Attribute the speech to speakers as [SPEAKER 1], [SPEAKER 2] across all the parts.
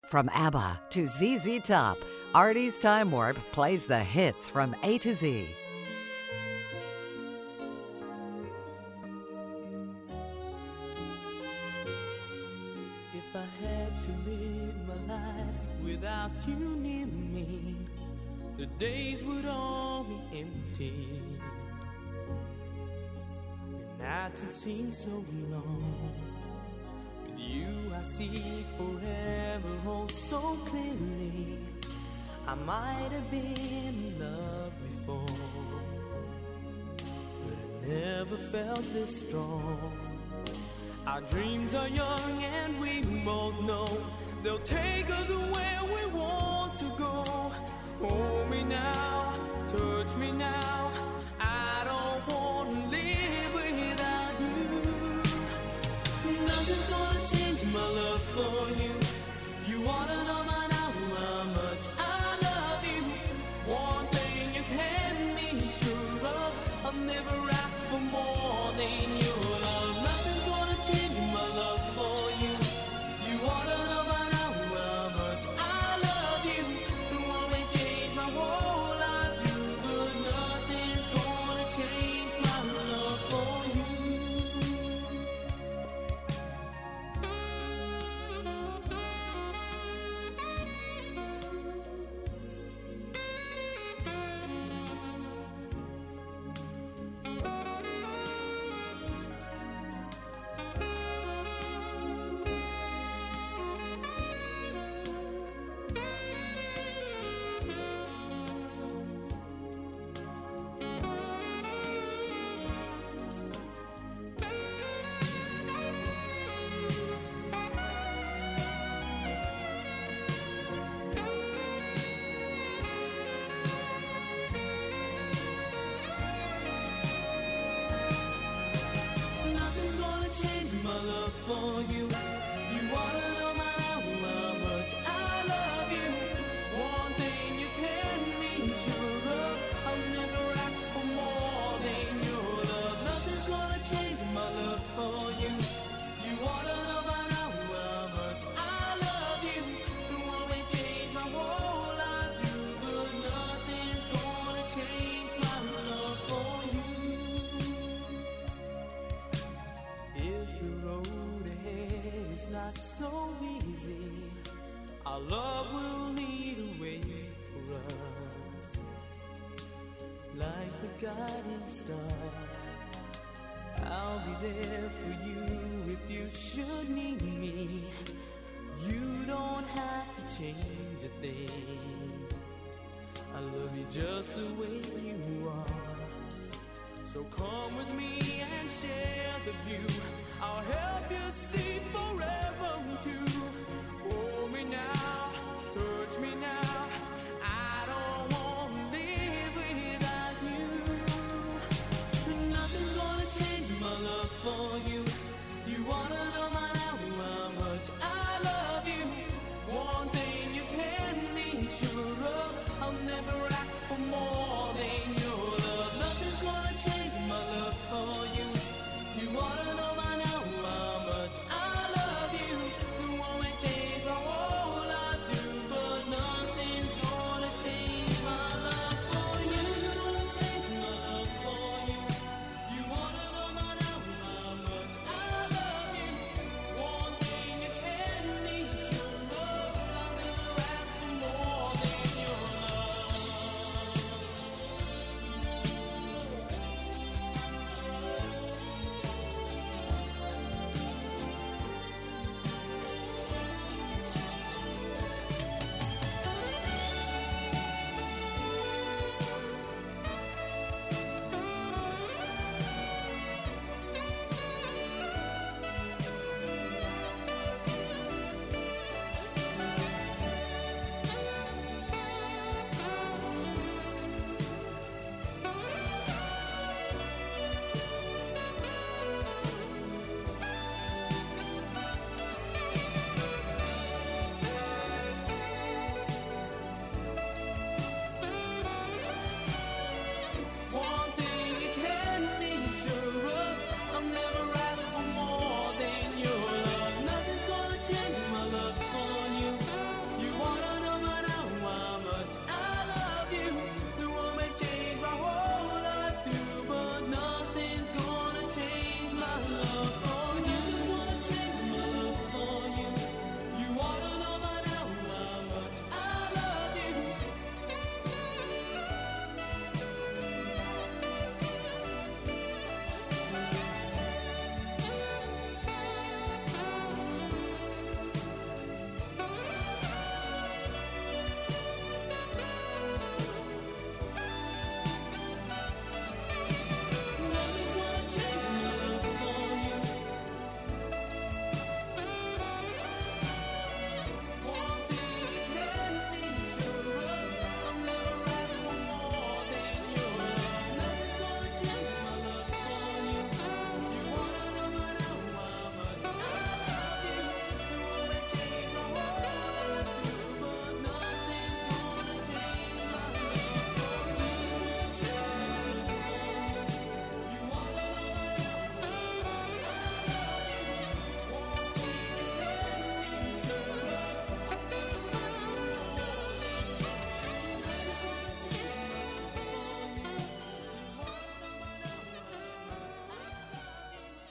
[SPEAKER 1] From ABBA to ZZ Top, Artie's Time Warp plays the hits from A to Z.
[SPEAKER 2] If I had to live my life without you near me, the days would all be empty. The nights would seem so long. With you I see forever oh so clearly. I might have been in love before, but I never felt this strong. Our dreams are young and we both know they'll take us where we want to go. Hold me now, touch me now, I don't want to live without you. Nothing's gonna change my love for you. You wanna know by now how much I love you. One thing you can be sure of, I'll never ask for more than your love. Nothing's gonna change my love for you. You wanna know by now how much I love you. The one may change my whole life, but nothing's gonna change my love for you. Nothing's gonna change my love for you. You wanna know my how much I love you. One thing you can be sure of, I'll never ask for more than your love. Nothing's gonna change my love for you. You wanna know by now how much I love you. The one may change my whole life, but nothing's gonna change my love for you. If the road ahead is not so easy, our love will lead a way for us. Like the guiding star, I'll be there for you if you should need me. You don't have to change a thing. I love you just the way you are. So come with me and share the view. I'll help you see forever too. Hold me now, touch me now. I don't want to live without you. Nothing's gonna change my love for you. You wanna know by now how much I love you. One thing you can be sure of, I'll never ask for more than your love. Nothing's gonna change my love for you. You wanna know by now how much I love you. The one may change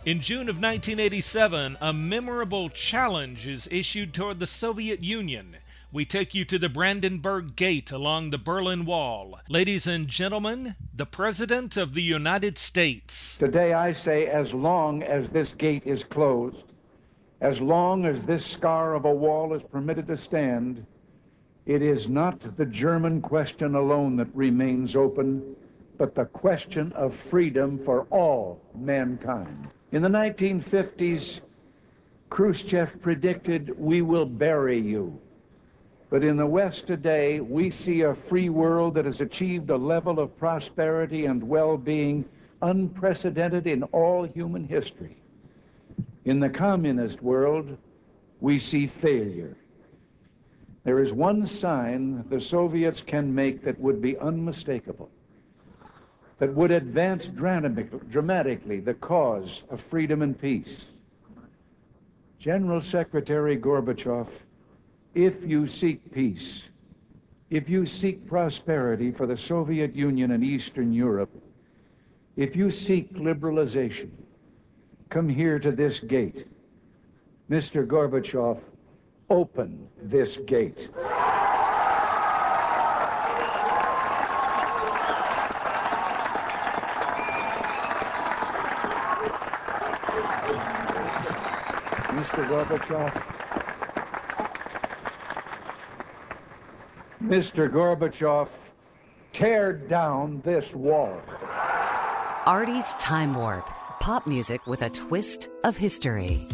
[SPEAKER 3] In June of 1987, a memorable challenge is issued toward the Soviet Union. We take you to the Brandenburg Gate along the Berlin Wall. Ladies and gentlemen, the President of the United States.
[SPEAKER 4] Today I say, as long as this gate is closed, as long as this scar of a wall is permitted to stand, it is not the German question alone that remains open, but the question of freedom for all mankind. In the 1950s, Khrushchev predicted, "We will bury you." But in the West today, we see a free world that has achieved a level of prosperity and well-being unprecedented in all human history. In the communist world, we see failure. There is one sign the Soviets can make that would be unmistakable, that would advance dramatically the cause of freedom and peace. General Secretary Gorbachev, if you seek peace, if you seek prosperity for the Soviet Union and Eastern Europe, if you seek liberalization, come here to this gate. Mr. Gorbachev, open this gate. Mr. Gorbachev, Mr. Gorbachev, tear down this wall.
[SPEAKER 1] Artie's Time Warp. Pop music with a twist of history.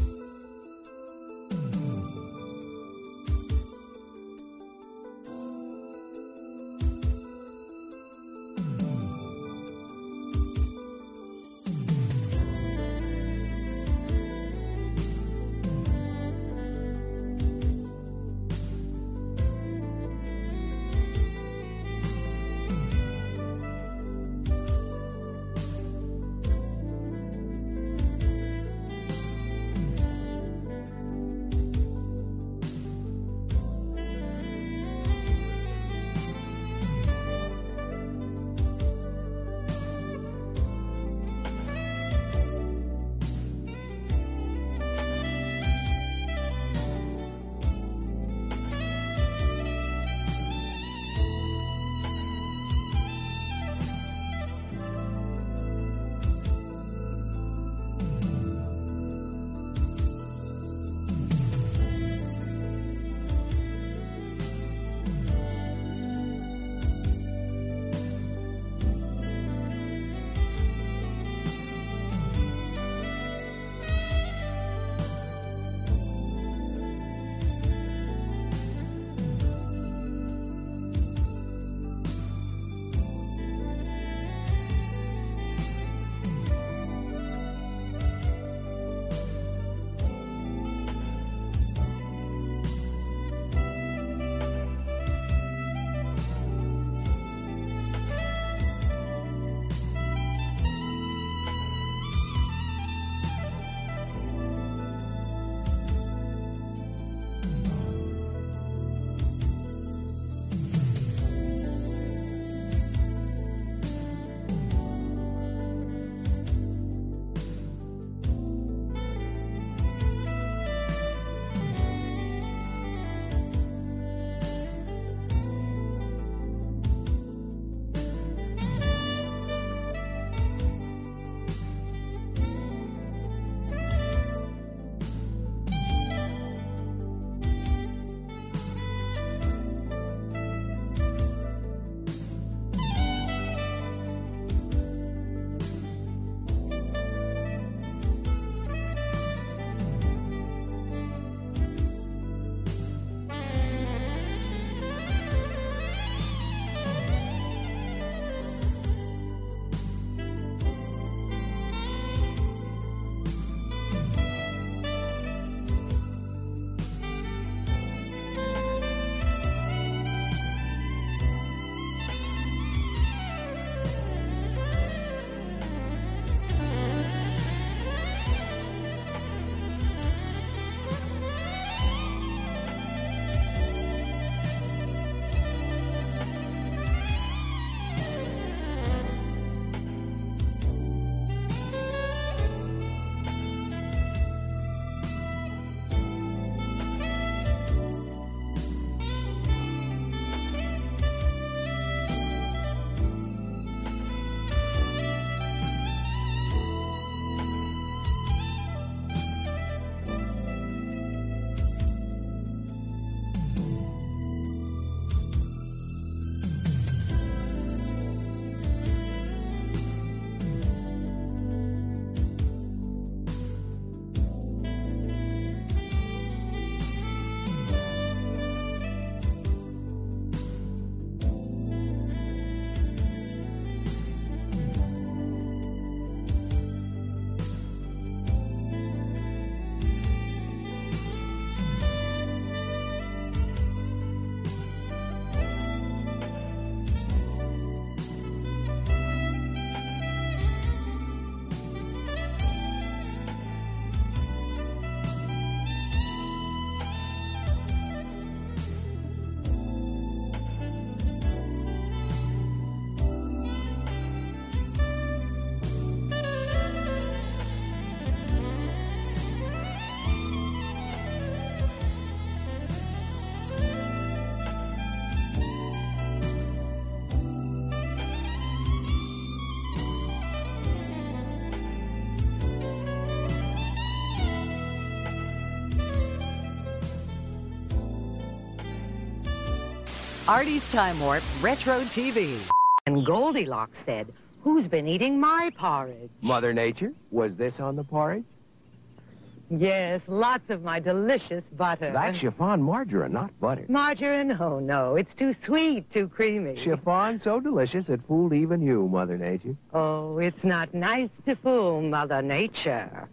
[SPEAKER 1] Artie's Time Warp Retro TV.
[SPEAKER 5] And Goldilocks said, "Who's been eating my porridge?"
[SPEAKER 6] Mother Nature, was this on the porridge?
[SPEAKER 5] Yes, lots of my delicious butter.
[SPEAKER 6] That's chiffon margarine, not butter.
[SPEAKER 5] Margarine? Oh, no. It's too sweet, too creamy.
[SPEAKER 6] Chiffon so delicious it fooled even you, Mother Nature.
[SPEAKER 5] Oh, it's not nice to fool Mother Nature.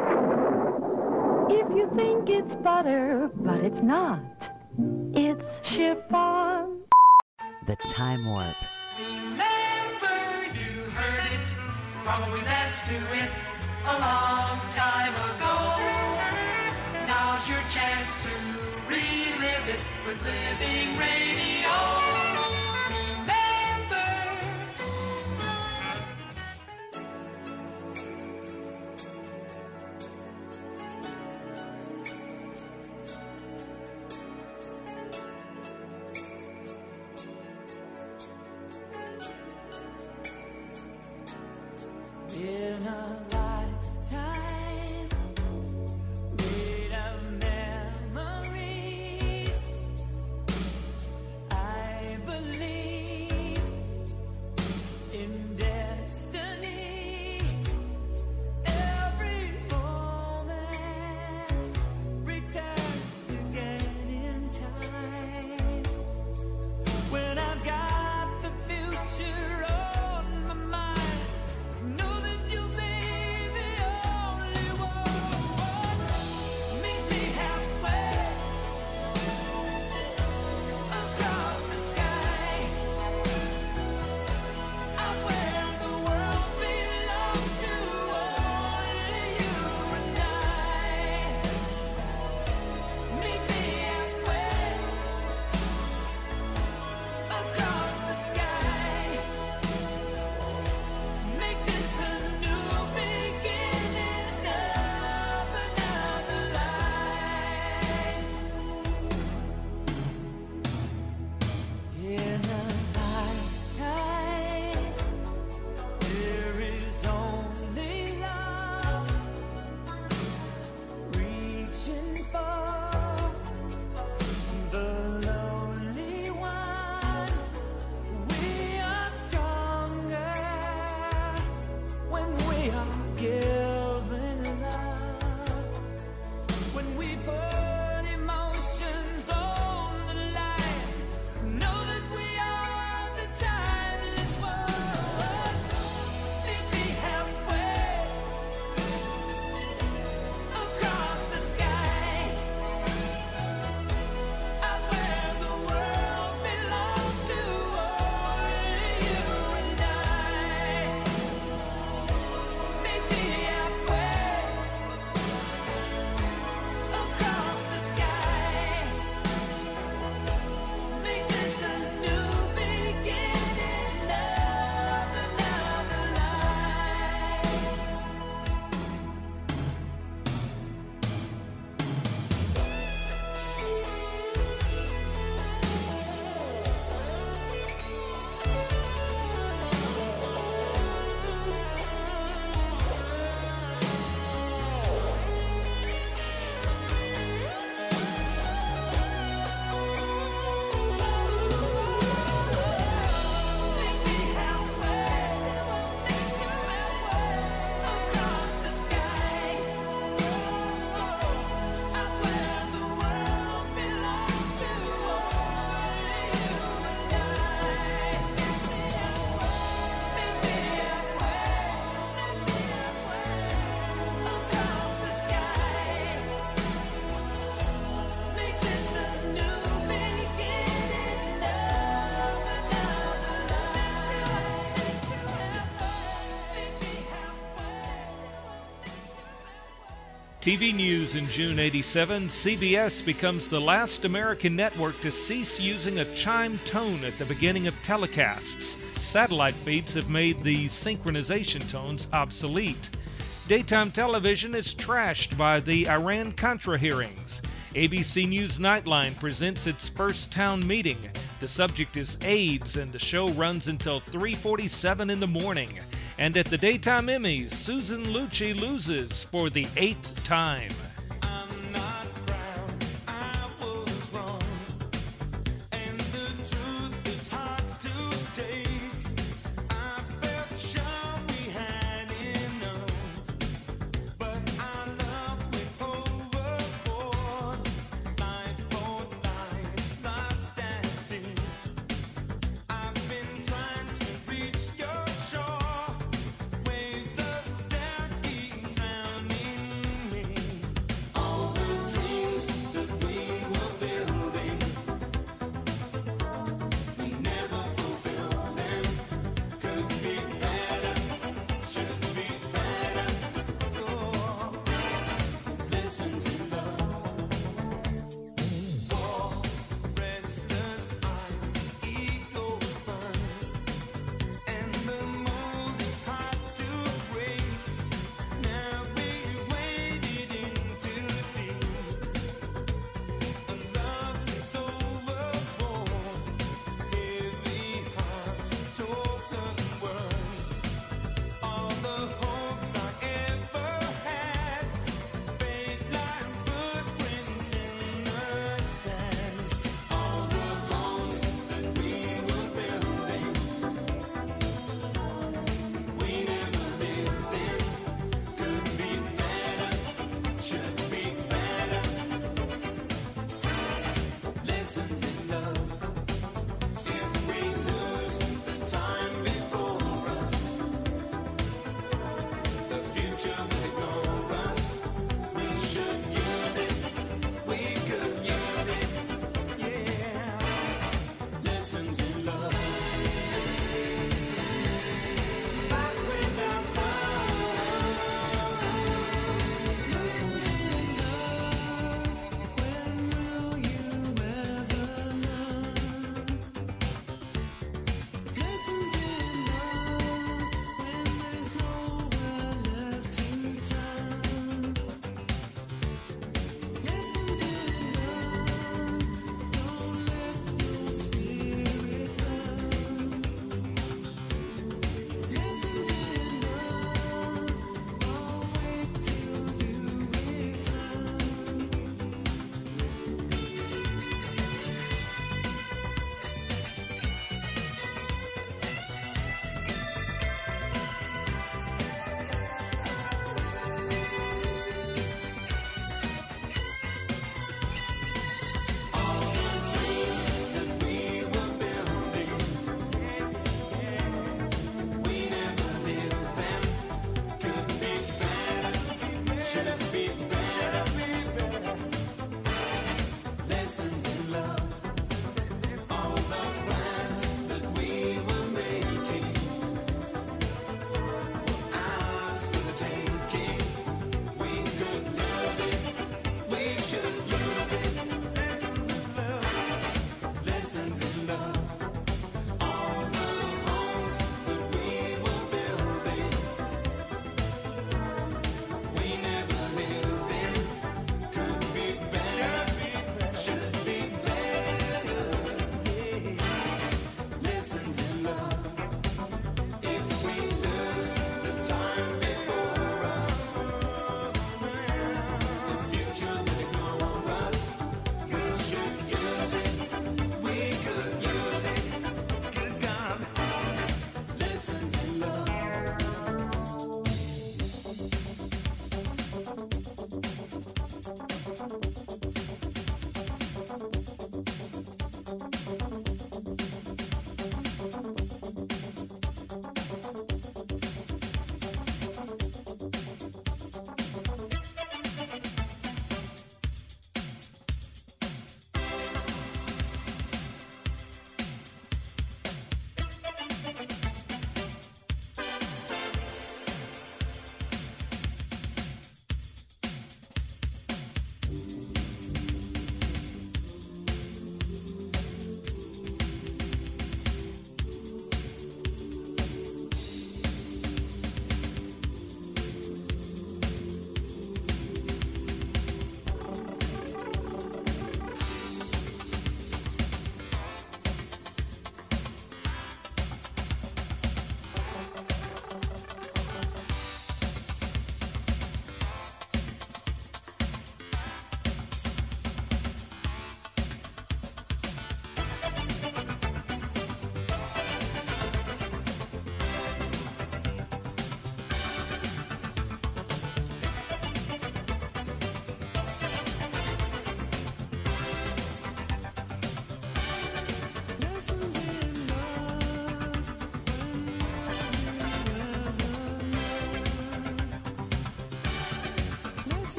[SPEAKER 5] If you think it's butter, but it's not. It's chiffon.
[SPEAKER 1] The Time Warp.
[SPEAKER 2] Remember, you heard it. Probably that's to it a long time ago. Now's your chance to relive it with Living Radio. Remember. In a lifetime made of memories, I believe in destiny. Every moment returns again in time. When I've got the future on my mind, know that you'll be the only one. Meet me halfway across the sky. I'm where the world belongs to only you and I. Meet me halfway across the sky. Make this a new beginning of another life. In a lifetime, there is only love. Reaching for the lonely one. We are stronger when we are given love. When we put emotions on the line, know that we are the timeless ones. Meet me halfway across the sky. I'm where the world belongs to only you and I. Meet me halfway across the sky. Make this a new beginning of another life. Meet me halfway across the sky. I'm where the world belongs to only you and I. Meet me halfway across the sky. Make this a new beginning of another life. Meet me halfway.
[SPEAKER 3] TV news in June '87, CBS becomes the last American network to cease using a chime tone at the beginning of telecasts. Satellite feeds have made the synchronization tones obsolete. Daytime television is trashed by the Iran-Contra hearings. ABC News Nightline presents its first town meeting. The subject is AIDS, and the show runs until 3:47 in the morning. And at the Daytime Emmys, Susan Lucci loses for the 8th time.
[SPEAKER 2] I'm not proud, I was wrong, and the truth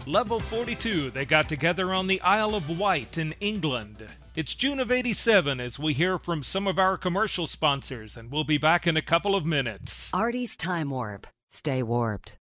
[SPEAKER 3] Level 42, they got together on the Isle of Wight in England. It's June of '87 as we hear from some of our commercial sponsors, and we'll be back in a couple of minutes.
[SPEAKER 1] Artie's Time Warp. Stay warped.